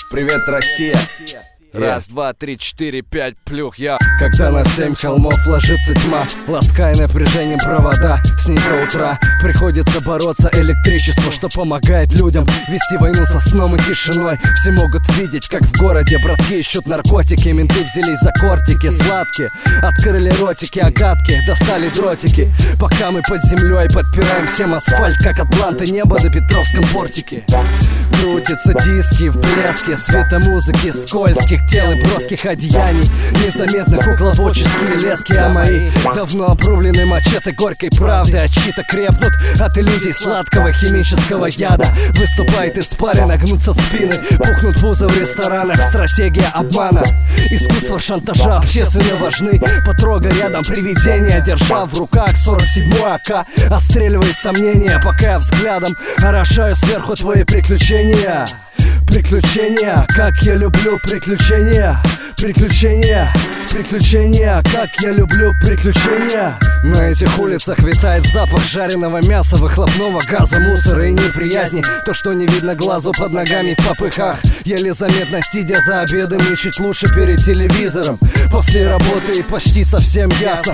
Привет, Россия! Раз, два, три, четыре, пять, плюх, я. Когда на 7 холмов ложится тьма, лаская напряжением провода, с ней до утра приходится бороться электричество, что помогает людям вести войну со сном и тишиной. Все могут видеть, как в городе братки ищут наркотики, менты взялись за кортики сладкие, открыли ротики, агатки, достали дротики. Пока мы под землей подпираем всем асфальт, как атланты небо на Петровском портике. Крутятся диски в блеске света музыки, скользких тел и броских одеяний. Незаметно кукловодческие лески, а мои давно обрублены мачете горькой правды. А чьи-то крепнут от иллюзий сладкого химического яда. Выступает испарина, гнутся спины, пухнут вузы в ресторанах. Стратегия обмана, искусство шантажа общественно важны. Потрогай рядом привидения, держа в руках 47-й АК. Отстреливай сомнения, пока я взглядом орошаю сверху твои приключения. Приключения, как я люблю приключения. Приключения, приключения, как я люблю приключения. На этих улицах витает запах жареного мяса, выхлопного газа, мусора и неприязни. То, что не видно глазу под ногами в попыхах, еле заметно сидя за обедом и чуть лучше перед телевизором. После работы и почти совсем ясно.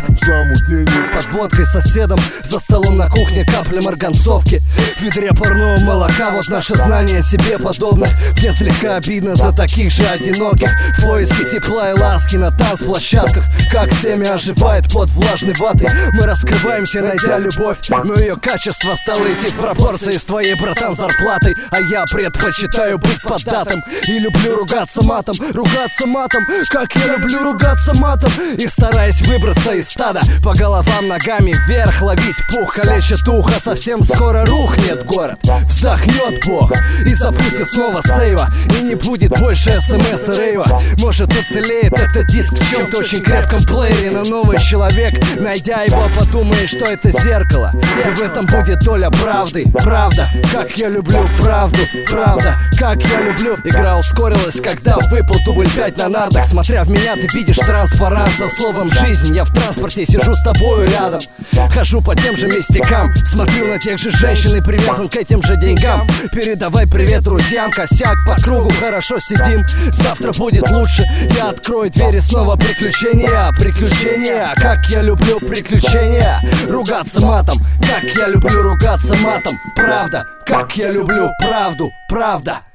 Под водкой соседом, за столом на кухне капля марганцовки. В ведре парного молока, вот наше знание о себе подобных. Мне слегка обидно за таких же одиноких. В поиске тепла и ласки на танцплощадках. Как семя оживает под влажной ватой. Мы раскрываемся, найдя любовь, но ее качество стало идти в пропорции с твоей, братан, зарплатой. А я предпочитаю быть поддатым и люблю ругаться матом. Ругаться матом, как я люблю ругаться матом. И стараясь выбраться из стада, по головам ногами вверх ловить пух. Калечит ухо, совсем скоро рухнет город. Вздохнет Бог и запустит снова сейва. И не будет больше СМС и рейва. Может, уцелеет этот диск в чем-то очень крепком плеере. Но новый человек, найдя его, подумает, что это зеркало. И в этом будет доля правды. Правда, как я люблю правду. Правда, как я люблю. Игра ускорилась, когда выпал дубль 5 на нардах. Смотря в меня, ты видишь транспарант за словом «жизнь». Я в транспорте сижу с тобою рядом. Хожу по тем же местекам, смотрю на тех же женщин и привязан к этим же деньгам. Передавай привет друзьям, косяк по кругу, хорошо сидим. Завтра будет лучше, я открою двери, снова приключения. Приключения, как я люблю приключения. Ругаться матом, как я люблю ругаться матом. Правда, как я люблю правду. Правда.